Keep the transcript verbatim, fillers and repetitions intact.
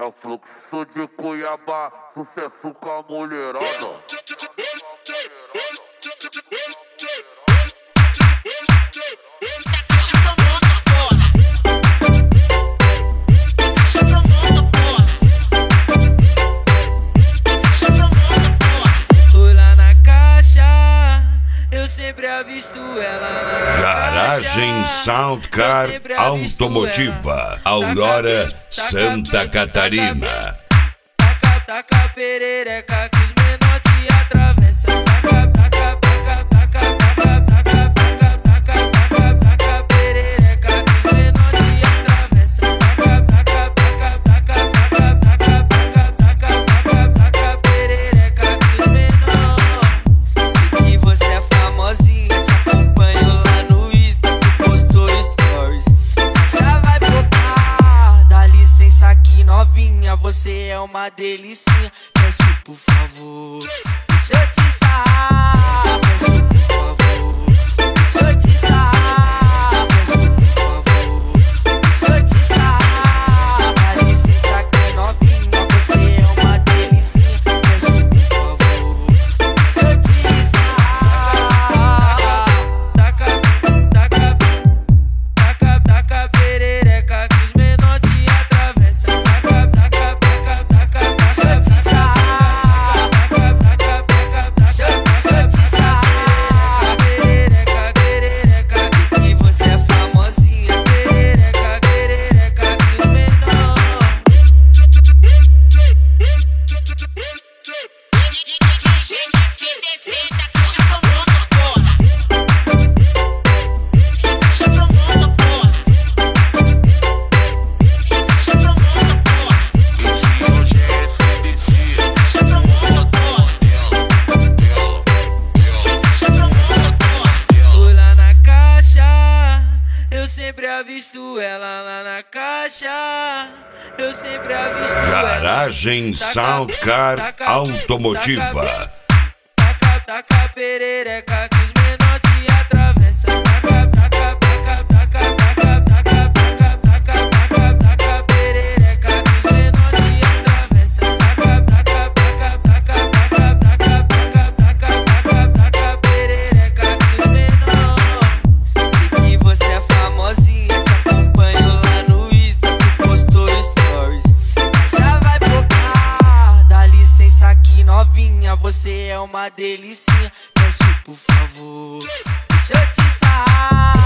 É o fluxo de Cuiabá, sucesso com a mulherada. Fui lá na caixa, eu sempre avisto ela. Garagem Soundcar Automotiva, Aurora, Santa Catarina. Taca, taca, perereca, que os menores te atravessam. Taca, taca, taca, taca, taca, taca, taca, taca, taca, taca, perereca, que os menores te atravessam. Taca, taca, taca, taca, taca, taca, taca, taca, taca, taca, perereca, que os menores. Sei que você é famosinha, te acompanho lá no Insta, tu postou stories. Já vai botar, dá licença aqui novinha, você é uma delicinha. Peço por favor, deixa eu te sarrar. Peço por favor, deixa eu te sarrar. Peço por favor, deixa eu te sarrar. Dá licença aqui novinha, você é uma delicinha. Peço por favor, deixa eu te sarrar. Taca, taca, taca, taca, perereca, que os menores te atravessam. Taca, taca, taca, taca, Deixa eu te sarrar. taca, taca, taca, Deixa eu- deixa eu te sarrar. perereca, perereca, E você é famosinha. perereca, perereca, que os menores. Fui lá na caixa, eu sempre avisto ela lá na caixa. Eu sempre avisto ela. Garagem Soundcar Automotiva. Taca, taca, perereca, que os menores te atravessam. Taca, taca, taca, taca, taca, taca, taca, taca, taca, taca, perereca, que os menores te atravessam. Taca, taca, taca, taca, taca, taca, taca, taca, taca, taca, perereca, que os menores. Sei que você é famosinha, te acompanho lá no Insta, tu postou stories. Já vai botar, dá licença aqui novinha, você é uma delicinha. Peço por favor, deixa eu te sarrar.